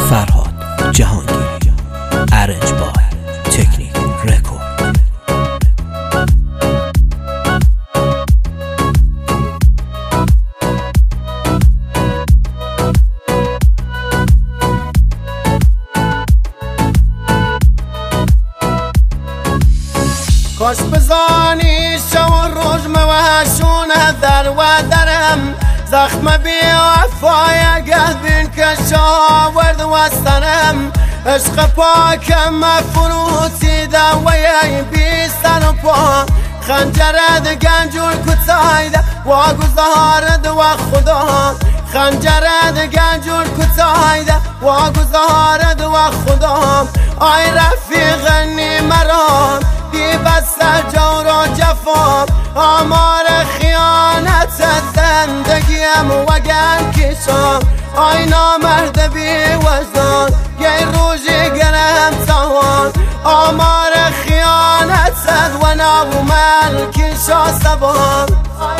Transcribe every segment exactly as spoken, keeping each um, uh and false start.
فرهاد جهانگیری، ارنج بای تکنیک رکورد. کاش بزانی شو و روز موشونه در و درم زخم بی وفای گهدین که شاورد وستنم عشق پاکم فروتی دوی بیستن و پا خنجرد گنجور کتایده و گذارد و خدا خنجرد گنجور کتایده و گذارد و خدا آی رفیقنی مرام بی بسته جور و جفا آمار خیانت زندگیم وگن کشم آی نامرد بی وجدان یه روزی گرم تاوان آمار خیانت زد و نابو ملکی شا سبان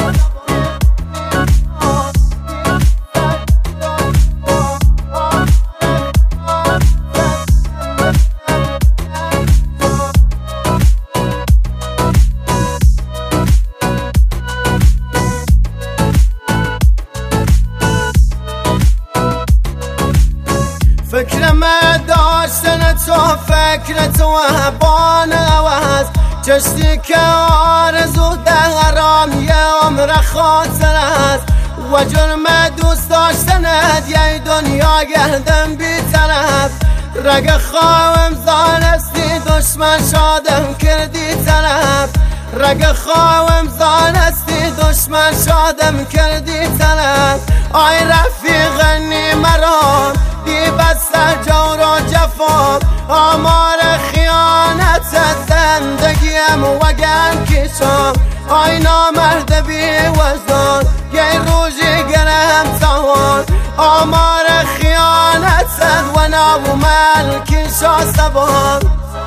فکرم داشتن تو فکر تو بان عوض چشتی که آرزو دهرام یه عمر خاطر است و جرم دوست داشتنت یه دنیا گردم بی طرف رگ خواهم زانستی دشمن شادم کردی طرف رگ خواهم زانستی دشمن شادم کردی طرف آی رفیقنی مرام بی بسته جور و جفا آمار خیانت زندگیم وگن کشم آی نامرد بی وجدان یه روزی گرم تاوان آمار خیانت زد و نابو ملکی شا سبان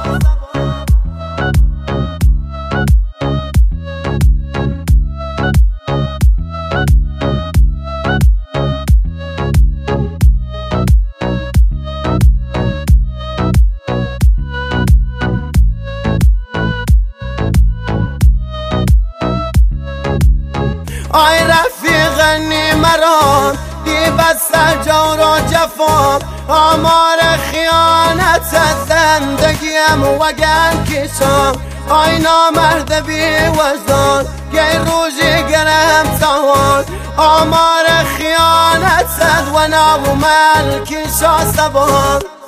آی رفیقنی مرام بی بسته جور و جفا آمار خیانت زندگیم وگن کشم آی نامرد بی وجدان یه روزی گرم تاوان آمار خیانت زد و نابو ملکی شا سبان